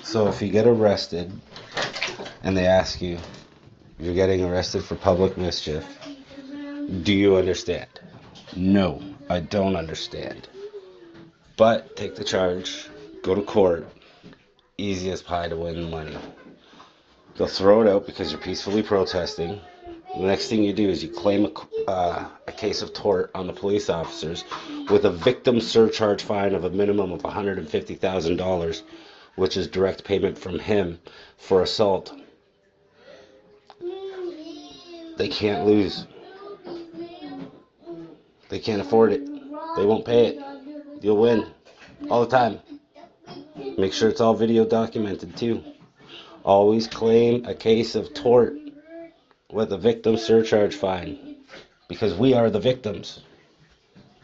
So if you get arrested and they ask you, you're getting arrested for public mischief, do you understand? No, I don't understand. But take the charge, go to court, easy as pie to win the money. They'll throw it out because you're peacefully protesting. The next thing you do is you claim a case of tort on the police officers with a victim surcharge fine of a minimum of $150,000, which is direct payment from him for assault. They can't lose. They can't afford it. They won't pay it. You'll win. All the time. Make sure it's all video documented too. Always claim a case of tort with a victim surcharge fine. Because we are the victims.